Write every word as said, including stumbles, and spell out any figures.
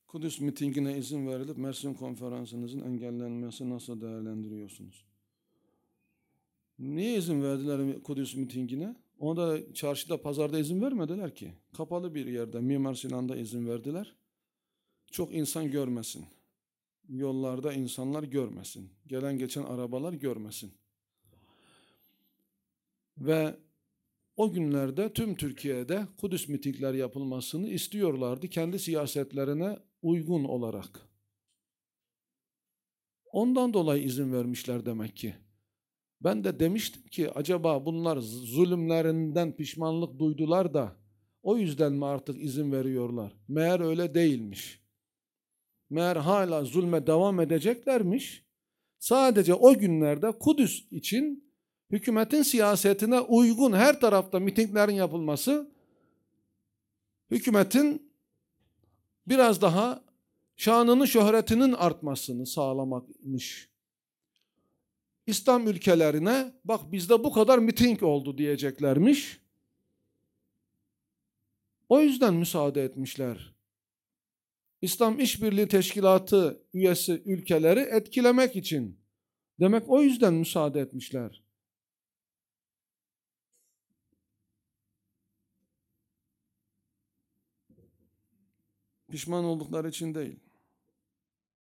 Kudüs mitingine izin verilip Mersin konferansınızın engellenmesi nasıl değerlendiriyorsunuz? Niye izin verdiler Kudüs mitingine? Ona da çarşıda, pazarda izin vermediler ki. Kapalı bir yerde, Mimar Sinan'da izin verdiler. Çok insan görmesin. Yollarda insanlar görmesin. Gelen geçen arabalar görmesin. Ve o günlerde tüm Türkiye'de Kudüs mitingler yapılmasını istiyorlardı kendi siyasetlerine uygun olarak. Ondan dolayı izin vermişler demek ki. Ben de demiştim ki acaba bunlar zulümlerinden pişmanlık duydular da o yüzden mi artık izin veriyorlar? Meğer öyle değilmiş. Meğer hala zulme devam edeceklermiş. Sadece o günlerde Kudüs için hükümetin siyasetine uygun her tarafta mitinglerin yapılması, hükümetin biraz daha şanının, şöhretinin artmasını sağlamakmış. İslam ülkelerine bak bizde bu kadar miting oldu diyeceklermiş. O yüzden müsaade etmişler. İslam İşbirliği Teşkilatı üyesi ülkeleri etkilemek için. Demek o yüzden müsaade etmişler. Pişman oldukları için değil.